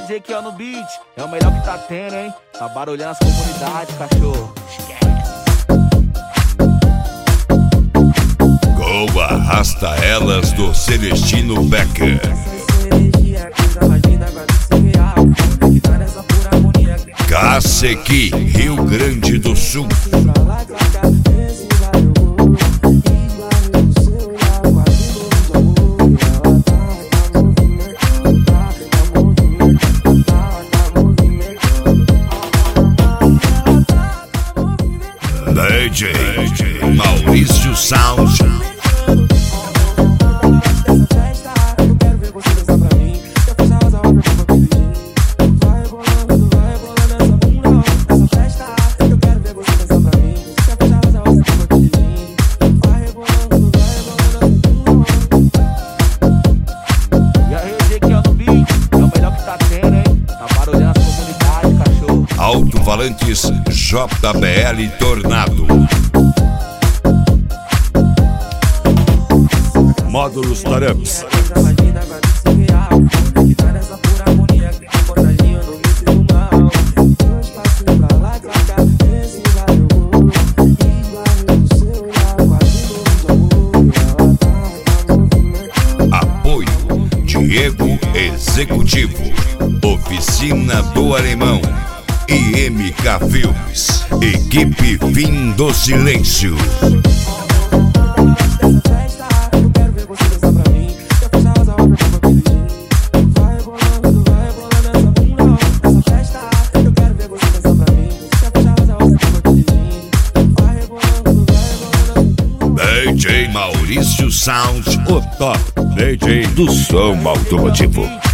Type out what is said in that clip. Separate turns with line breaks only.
RG que é no beat, é o melhor que tá tendo, hein? Tá barulhando as comunidades, cachorro.
Go Arrasta Elas do Celestino Becker. Cacequi, Rio Grande do Sul. DJ Maurício Sound. Alto-falantes JBL Tornado. Módulos Taramps. Apoio Diego Executivo. Oficina do Alemão. E MK Filmes, equipe Fim do Silêncio. DJ Maurício Sound, o top DJ do som automotivo.